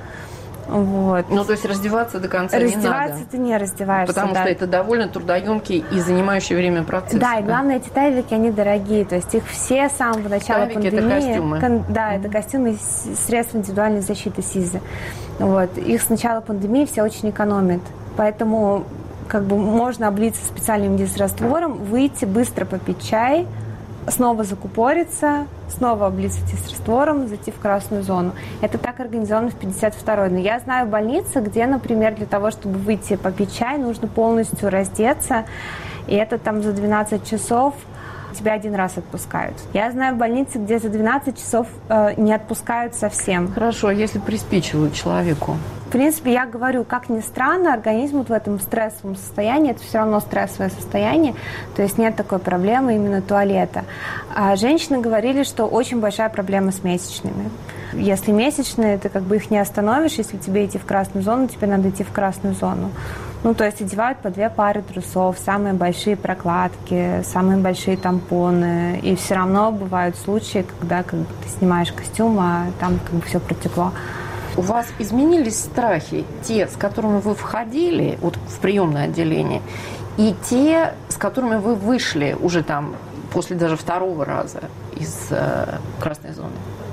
Вот. Ну, то есть раздеваться до конца раздеваться не надо. Раздеваться ты не раздеваешься. Потому да. что это довольно трудоемкий и занимающий время процесс. Да, да, и главное, эти тайвики, они дорогие. То есть их все с самого начала тайвики пандемии... это костюмы. Кон, да, mm-hmm. это костюмы средств индивидуальной защиты СИЗы. Вот. Их с начала пандемии все очень экономят. Поэтому как бы можно облиться специальным дезраствором, выйти, быстро попить чай, снова закупориться, снова облиться дезраствором, зайти в красную зону. Это так организовано в пятьдесят второй. Но я знаю больницы, где, например, для того, чтобы выйти попить чай, нужно полностью раздеться. И это там за двенадцать часов тебя один раз отпускают. Я знаю больницы, где за двенадцать часов э, не отпускают совсем. Хорошо, а если приспичивают человеку? В принципе, я говорю, как ни странно, организм вот в этом стрессовом состоянии, это все равно стрессовое состояние, то есть нет такой проблемы именно туалета. А женщины говорили, что очень большая проблема с месячными. Если месячные, ты как бы их не остановишь, если тебе идти в красную зону, тебе надо идти в красную зону. Ну, то есть одевают по две пары трусов, самые большие прокладки, самые большие тампоны. И все равно бывают случаи, когда как бы, ты снимаешь костюм, а там как бы все протекло. У вас изменились страхи, те, с которыми вы входили вот, в приемное отделение, и те, с которыми вы вышли уже там после даже второго раза из э, красной зоны?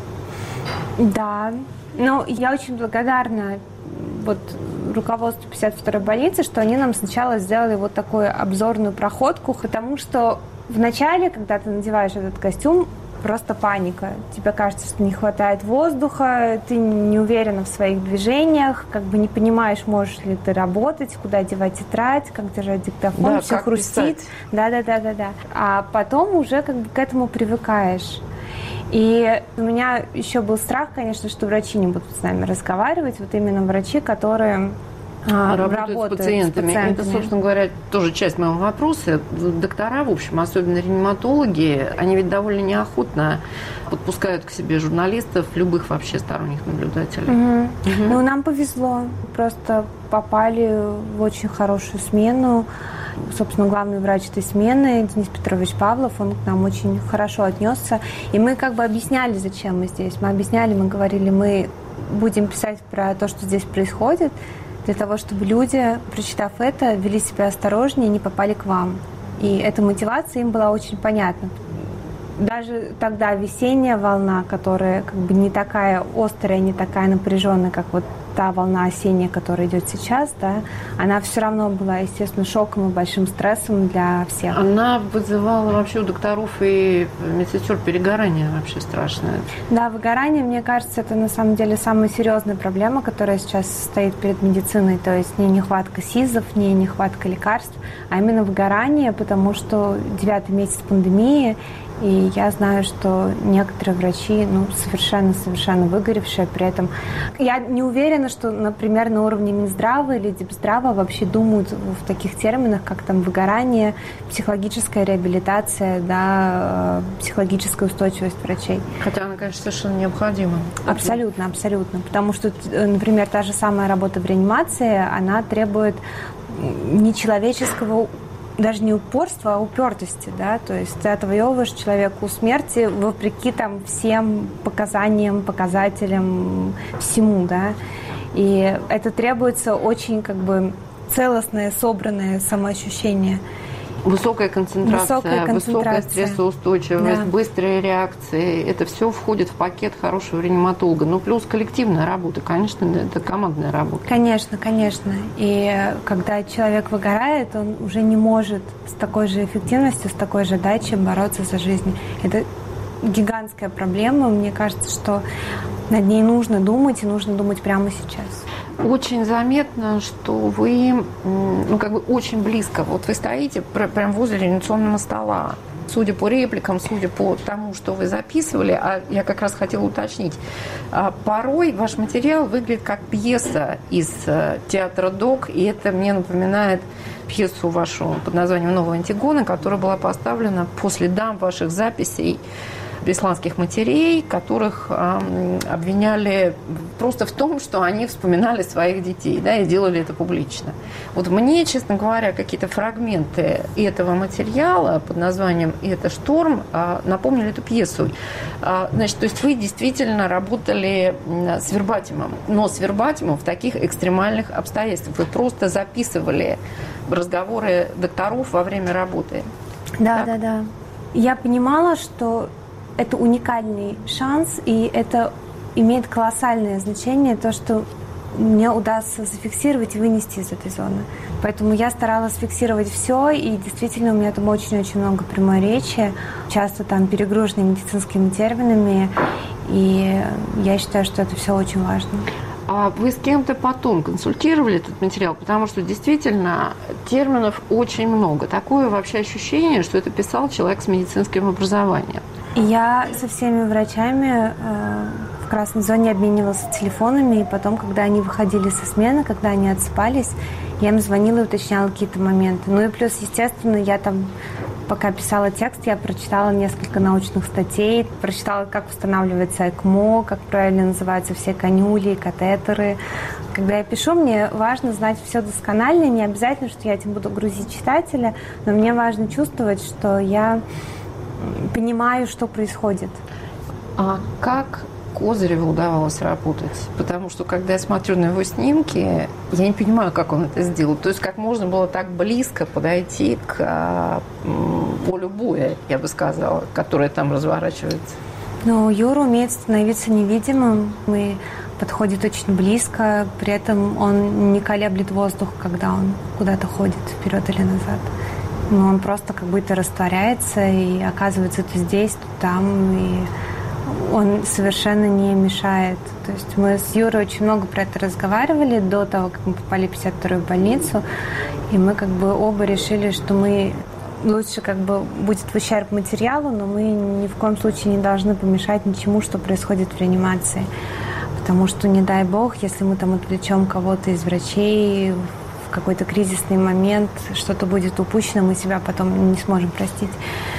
Да, ну, я очень благодарна вот руководству пятьдесят второй больницы, что они нам сначала сделали вот такую обзорную проходку, потому что вначале, когда ты надеваешь этот костюм, просто паника. Тебе кажется, что не хватает воздуха, ты не уверена в своих движениях, как бы не понимаешь, можешь ли ты работать, куда девать тетрадь, как держать диктофон, да, все хрустит. Да, да, да, да, да. А потом уже как бы к этому привыкаешь. И у меня еще был страх, конечно, что врачи не будут с нами разговаривать. Вот именно врачи, которые а, работают, работают с, пациентами. с пациентами. Это, собственно говоря, тоже часть моего вопроса. Доктора, в общем, особенно реаниматологи, они ведь довольно неохотно подпускают к себе журналистов, любых вообще сторонних наблюдателей. Угу. Угу. Ну, нам повезло. Просто попали в очень хорошую смену. Собственно, главный врач этой смены, Денис Петрович Павлов, он к нам очень хорошо отнесся. И мы как бы объясняли, зачем мы здесь. Мы объясняли, мы говорили, мы будем писать про то, что здесь происходит, для того, чтобы люди, прочитав это, вели себя осторожнее и не попали к вам. И эта мотивация им была очень понятна. Даже тогда весенняя волна, которая как бы не такая острая, не такая напряженная, как вот та волна осенняя, которая идет сейчас, да, она все равно была, естественно, шоком и большим стрессом для всех. Она вызывала вообще у докторов и медсестер перегорание вообще страшное. Да, выгорание, мне кажется, это на самом деле самая серьезная проблема, которая сейчас стоит перед медициной. То есть не нехватка СИЗов, не нехватка лекарств, а именно выгорание, потому что девятый месяц пандемии, и я знаю, что некоторые врачи, ну, совершенно-совершенно выгоревшие, при этом я не уверена, что, например, на уровне Минздрава или Депздрава вообще думают в таких терминах, как там выгорание, психологическая реабилитация, да, психологическая устойчивость врачей. Хотя она, конечно, совершенно необходима. Абсолютно, абсолютно. Потому что, например, та же самая работа в реанимации, она требует нечеловеческого даже не упорства, а упертости, да, то есть ты отвоевываешь человеку смерти вопреки там всем показаниям, показателям, всему, да, и это требуется очень как бы целостное, собранное самоощущение. Высокая концентрация, высокая, концентрация. высокая стрессоустойчивость, да. быстрые реакции. Это все входит в пакет хорошего реаниматолога. Ну, плюс коллективная работа, конечно, это командная работа. Конечно, конечно. И когда человек выгорает, он уже не может с такой же эффективностью, с такой же дачей бороться за жизнь. Это гигантская проблема. Мне кажется, что над ней нужно думать, и нужно думать прямо сейчас. Очень заметно, что вы, ну, как бы очень близко. Вот вы стоите прямо возле реанимационного стола. Судя по репликам, судя по тому, что вы записывали, а я как раз хотела уточнить, порой ваш материал выглядит как пьеса из театра ДОК, и это мне напоминает пьесу вашу под названием «Новая Антигона», которая была поставлена по следам ваших записей бесланских матерей, которых э, обвиняли просто в том, что они вспоминали своих детей, да, и делали это публично. Вот мне, честно говоря, какие-то фрагменты этого материала под названием «И это шторм» э, напомнили эту пьесу. Э, значит, то есть вы действительно работали с вербатимом, но с вербатимом в таких экстремальных обстоятельствах. Вы просто записывали разговоры докторов во время работы. Да, так? да, да. Я понимала, что это уникальный шанс, и это имеет колоссальное значение, то, что мне удастся зафиксировать и вынести из этой зоны. Поэтому я старалась фиксировать все, и действительно у меня там очень-очень много прямой речи, часто там перегруженной медицинскими терминами, и я считаю, что это все очень важно. А вы с кем-то потом консультировали этот материал? Потому что действительно терминов очень много. Такое вообще ощущение, что это писал человек с медицинским образованием. Я со всеми врачами э, в красной зоне обменивалась телефонами, и потом, когда они выходили со смены, когда они отсыпались, я им звонила и уточняла какие-то моменты. Ну и плюс, естественно, я там, пока писала текст, я прочитала несколько научных статей, прочитала, как устанавливается ЭКМО, как правильно называются все канюли, катетеры. Когда я пишу, мне важно знать все досконально, не обязательно, что я этим буду грузить читателя, но мне важно чувствовать, что я понимаю, что происходит. А как Козыреву удавалось работать? Потому что, когда я смотрю на его снимки, я не понимаю, как он это сделал. То есть, как можно было так близко подойти к а, полю боя, я бы сказала, которое там разворачивается? Ну, Юра умеет становиться невидимым и подходит очень близко. При этом он не колеблет воздух, когда он куда-то ходит вперед или назад. Но он просто как будто растворяется и оказывается то здесь, то там, и он совершенно не мешает. То есть мы с Юрой очень много про это разговаривали до того, как мы попали в пятьдесят вторую больницу, и мы как бы оба решили, что мы лучше как бы будет в ущерб материалу, но мы ни в коем случае не должны помешать ничему, что происходит в реанимации. Потому что, не дай бог, если мы там отвлечем кого-то из врачей в какой-то кризисный момент, что-то будет упущено, мы себя потом не сможем простить.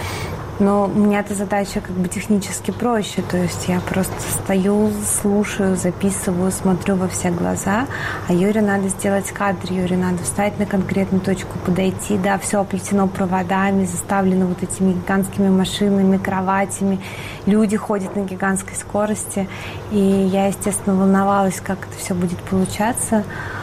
Но у меня эта задача как бы технически проще, то есть я просто стою, слушаю, записываю, смотрю во все глаза, а Юре надо сделать кадр, Юре надо встать на конкретную точку, подойти, да, все оплетено проводами, заставлено вот этими гигантскими машинами, кроватями, люди ходят на гигантской скорости, и я, естественно, волновалась, как это все будет получаться.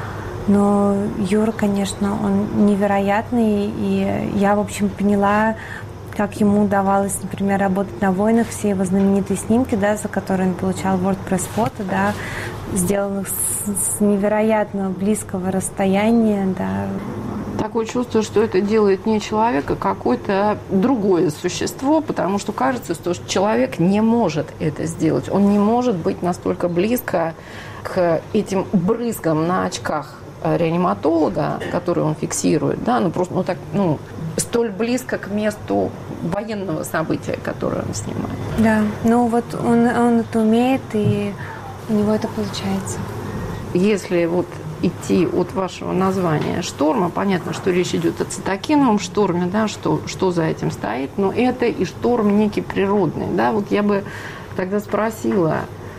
Но Юра, конечно, он невероятный, и я, в общем, поняла, как ему удавалось, например, работать на «Войнах», все его знаменитые снимки, да, за которые он получал WordPress-фото, да, сделанных с, с невероятно близкого расстояния, да. Такое чувство, что это делает не человек, а какое-то другое существо, потому что кажется, что человек не может это сделать. Он не может быть настолько близко к этим брызгам на очках реаниматолога, которые он фиксирует, да, ну просто, ну так, ну, столь близко к месту военного события, которое он снимает. Да, ну вот он, он это умеет, и у него это получается. Если вот идти от вашего названия «Шторма», понятно, что речь идет о цитокиновом шторме, да, что, что за этим стоит, но это и шторм некий природный, да, вот я бы тогда спросила,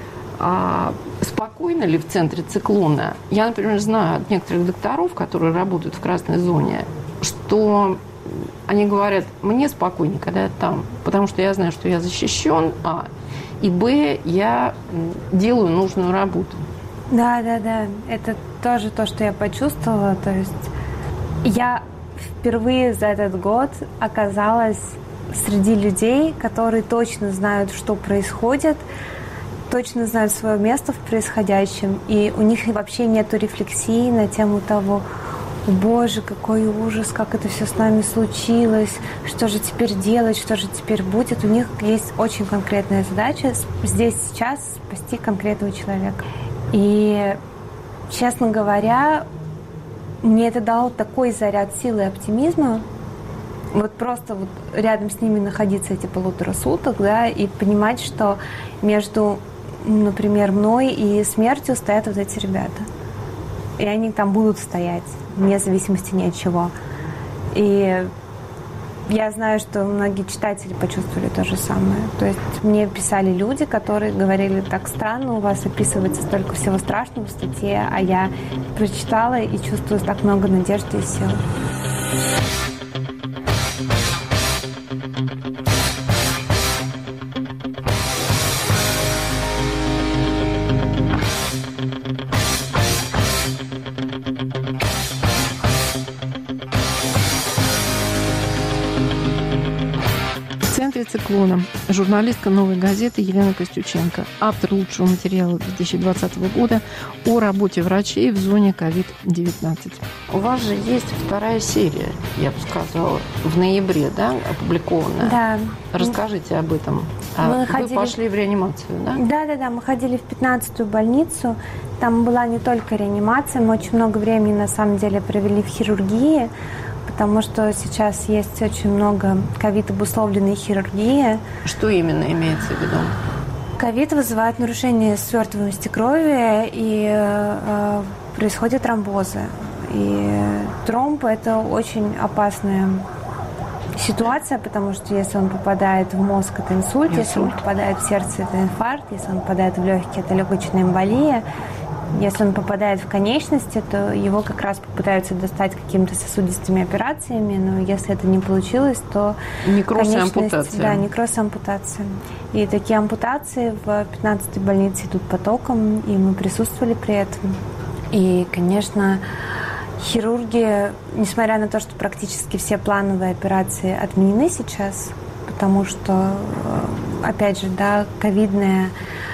а спокойно ли в центре циклона? Я, например, знаю от некоторых докторов, которые работают в красной зоне, что они говорят, мне спокойнее, когда я там, потому что я знаю, что я защищен, а, и, б, я делаю нужную работу. Да, да, да, это тоже то, что я почувствовала, то есть я впервые за этот год оказалась среди людей, которые точно знают, что происходит, точно знают свое место в происходящем, и у них вообще нет рефлексии на тему того, Боже, какой ужас, как это все с нами случилось, что же теперь делать, что же теперь будет. У них есть очень конкретная задача здесь, сейчас спасти конкретного человека. И, честно говоря, мне это дало такой заряд силы и оптимизма. Вот просто вот рядом с ними находиться эти полутора суток, да, и понимать, что между, например, мной и смертью стоят вот эти ребята. И они там будут стоять, вне зависимости ни от чего. И я знаю, что многие читатели почувствовали то же самое. То есть мне писали люди, которые говорили, так странно, у вас описывается столько всего страшного в статье, а я прочитала и чувствую так много надежды и сил. Циклона. Журналистка «Новой газеты» Елена Костюченко. Автор лучшего материала две тысячи двадцатого года о работе врачей в зоне ковид девятнадцать. У вас же есть вторая серия, я бы сказала, в ноябре, да, опубликованная? Да. Расскажите об этом. А мы вы ходили... пошли в реанимацию, да? Да, да, да. Мы ходили в пятнадцатую больницу. Там была не только реанимация, мы очень много времени, на самом деле, провели в хирургии, потому что сейчас есть очень много ковид-обусловленной хирургии. Что именно имеется в виду? Ковид вызывает нарушение свертываемости крови, и э, происходят тромбозы. И тромб – это очень опасная ситуация, потому что если он попадает в мозг, это инсульт, инсульт. Если он попадает в сердце, это инфаркт, если он попадает в легкие, это легочная эмболия. Если он попадает в конечности, то его как раз попытаются достать какими-то сосудистыми операциями, но если это не получилось, то некроз и ампутация. Да, некроз и ампутация. И такие ампутации в пятнадцатой больнице идут потоком, и мы присутствовали при этом. И, конечно, хирурги, несмотря на то, что практически все плановые операции отменены сейчас, потому что, опять же, да, ковидная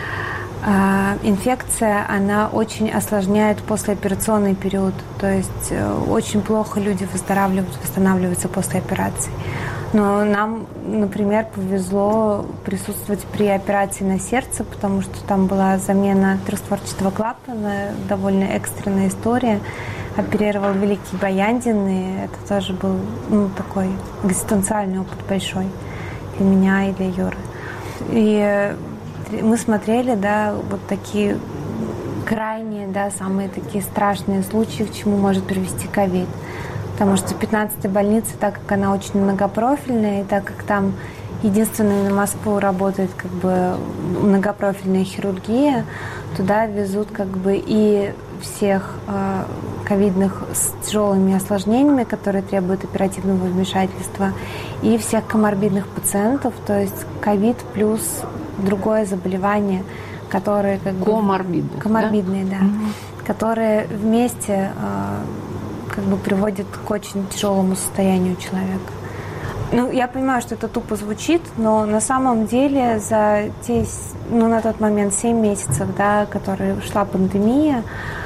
инфекция, она очень осложняет послеоперационный период. То есть очень плохо люди выздоравливают, восстанавливаются после операции. Но нам, например, повезло присутствовать при операции на сердце, потому что там была замена трехстворчатого клапана, довольно экстренная история. Оперировал великий Баяндин, и это тоже был, ну, такой экзистенциальный опыт большой для меня и для Юры. И мы смотрели, да, вот такие крайние, да, самые такие страшные случаи, к чему может привести ковид. Потому что пятнадцатая больница, так как она очень многопрофильная, и так как там единственная на Москву работает как бы многопрофильная хирургия, туда везут как бы и всех э, ковидных с тяжелыми осложнениями, которые требуют оперативного вмешательства, и всех коморбидных пациентов, то есть ковид плюс другое заболевание, которые как бы коморбидные, коморбидные, да, да? Угу. которые вместе э, как бы приводят к очень тяжелому состоянию человека. Ну, я понимаю, что это тупо звучит, но на самом деле за те, ну, на тот момент семь месяцев, да, которые шла пандемия,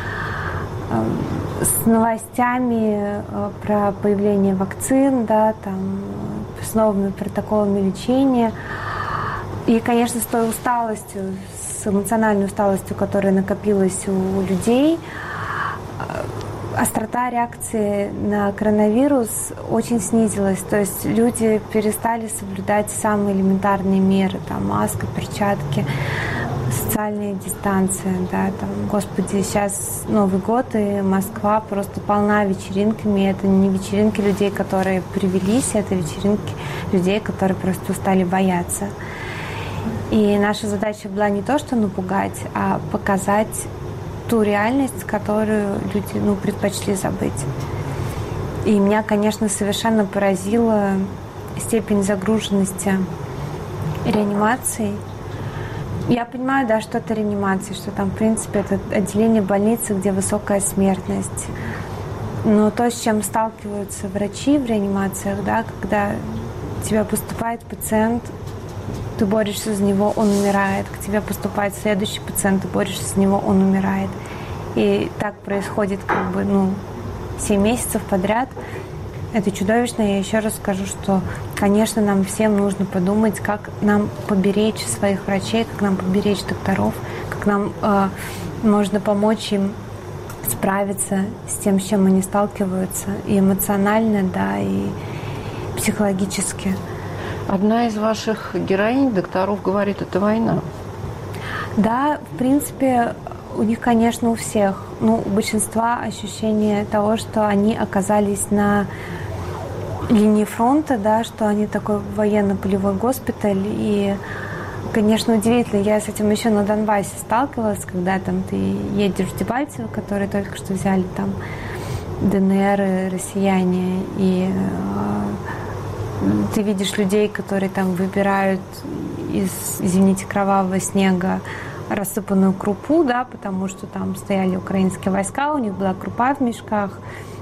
э, с новостями э, про появление вакцин, да, там, с новыми протоколами лечения, и, конечно, с той усталостью, с эмоциональной усталостью, которая накопилась у людей, острота реакции на коронавирус очень снизилась. То есть люди перестали соблюдать самые элементарные меры, там, маска, перчатки, социальная дистанция, да, там, господи, сейчас Новый год, и Москва просто полна вечеринками. Это не вечеринки людей, которые привелись, это вечеринки людей, которые просто устали бояться. И наша задача была не то, что напугать, а показать ту реальность, которую люди, ну, предпочли забыть. И меня, конечно, совершенно поразила степень загруженности реанимации. Я понимаю, да, что это реанимация, что там, в принципе, это отделение больницы, где высокая смертность. Но то, с чем сталкиваются врачи в реанимациях, да, когда к тебе поступает пациент, ты борешься за него, он умирает. К тебе поступает следующий пациент, ты борешься за него, он умирает. И так происходит как бы, ну, семь месяцев подряд. Это чудовищно. Я еще раз скажу, что, конечно, нам всем нужно подумать, как нам поберечь своих врачей, как нам поберечь докторов, как нам э, можно помочь им справиться с тем, с чем они сталкиваются, и эмоционально, да, и психологически. Одна из ваших героинь, докторов, говорит, это война. Да, в принципе, у них, конечно, у всех, ну, у большинства ощущение того, что они оказались на линии фронта, да, что они такой военно-полевой госпиталь. И, конечно, удивительно, я с этим еще на Донбассе сталкивалась, когда там ты едешь в Дебальцево, которые только что взяли там ДНР, россияне, и ты видишь людей, которые там выбирают из, извините, кровавого снега рассыпанную крупу, да, потому что там стояли украинские войска, у них была крупа в мешках,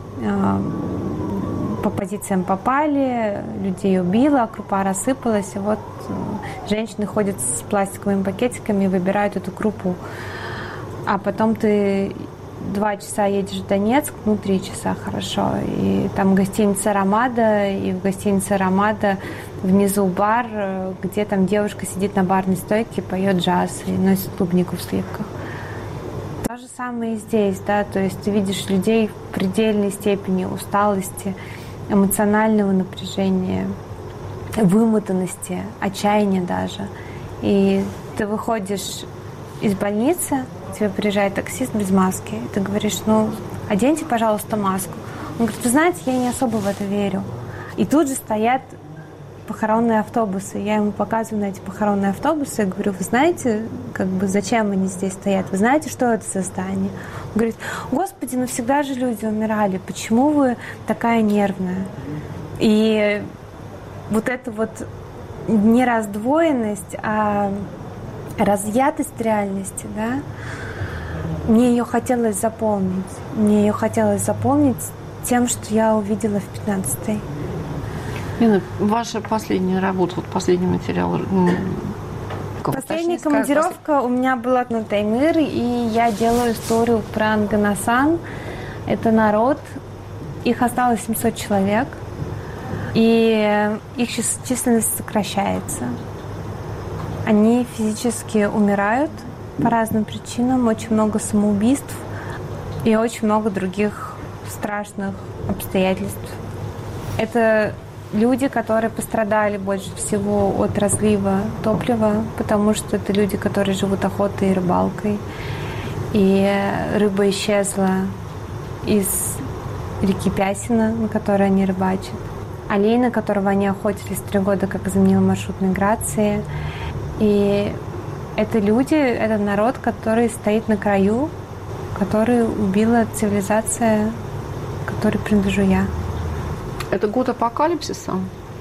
по позициям попали, людей убило, крупа рассыпалась, и вот женщины ходят с пластиковыми пакетиками и выбирают эту крупу. А потом ты два часа едешь в Донецк, ну, три часа, хорошо. И там гостиница «Ромада», и в гостинице «Ромада» внизу бар, где там девушка сидит на барной стойке, поет джаз и носит клубнику в сливках. То же самое и здесь, да, то есть ты видишь людей в предельной степени усталости, эмоционального напряжения, вымотанности, отчаяния даже. И ты выходишь из больницы, к тебе приезжает таксист без маски, и ты говоришь, ну, оденьте, пожалуйста, маску. Он говорит, вы знаете, я не особо в это верю. И тут же стоят похоронные автобусы. Я ему показываю на эти похоронные автобусы и говорю, вы знаете, как бы, зачем они здесь стоят? Вы знаете, что это за здание? Он говорит, господи, ну всегда же люди умирали. Почему вы такая нервная? И вот эта вот не раздвоенность, а разъятость реальности, да, мне ее хотелось заполнить. Мне ее хотелось заполнить тем, что я увидела в пятнадцатой. Лена, ваша последняя работа, вот последний материал. Последняя командировка у меня была на Таймыр, и я делаю историю про Нганасан. Это народ, их осталось семьсот человек, и их численность сокращается. Они физически умирают по разным причинам, очень много самоубийств и очень много других страшных обстоятельств. Это люди, которые пострадали больше всего от разлива топлива, потому что это люди, которые живут охотой и рыбалкой. И рыба исчезла из реки Пясина, на которой они рыбачат. Олень, на которого они охотились три года, как заменил маршрут миграции. И это люди, это народ, который стоит на краю, который убила цивилизация, которой принадлежу я. Это год апокалипсиса?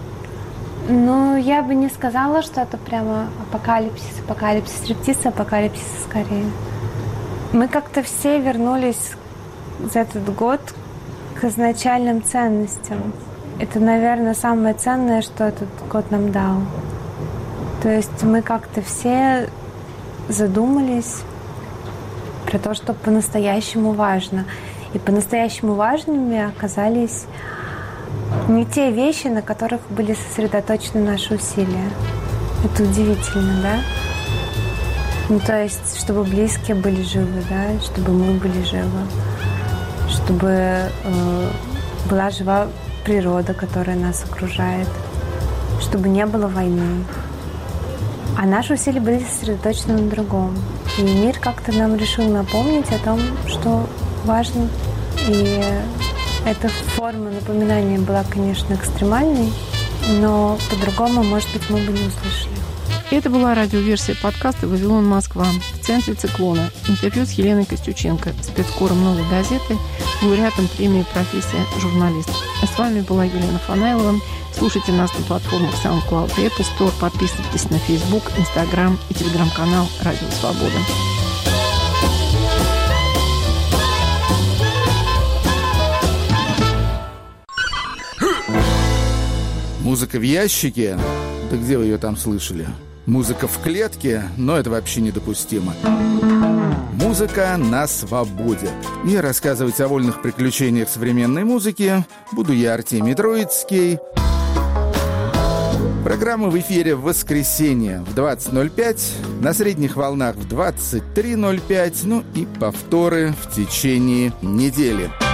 Ну, я бы не сказала, что это прямо апокалипсис, апокалипсис, рептиция, апокалипсис скорее. Мы как-то все вернулись за этот год к изначальным ценностям. Это, наверное, самое ценное, что этот год нам дал. То есть мы как-то все задумались про то, что по-настоящему важно. И по-настоящему важными оказались не те вещи, на которых были сосредоточены наши усилия. Это удивительно, да? Ну, то есть, чтобы близкие были живы, да, чтобы мы были живы, чтобы э, была жива природа, которая нас окружает, чтобы не было войны. А наши усилия были сосредоточены на другом. И мир как-то нам решил напомнить о том, что важно. И эта форма напоминания была, конечно, экстремальной, но по-другому, может быть, мы бы не услышали. Это была радиоверсия подкаста «Вавилон, Москва». В центре циклона. Интервью с Еленой Костюченко, спецкором «Новой газеты», лауреатом премии «Профессия журналист». А с вами была Елена Фанаилова. Слушайте нас на платформах SoundCloud и Apple Store. Подписывайтесь на Facebook, Instagram и телеграм-канал «Радио Свобода». Музыка в ящике? Да где вы ее там слышали? Музыка в клетке? Но это вообще недопустимо. Музыка на свободе. И рассказывать о вольных приключениях современной музыки буду я, Артемий Троицкий. Программа в эфире в воскресенье в двадцать ноль пять, на средних волнах в двадцать три ноль пять, ну и повторы в течение недели.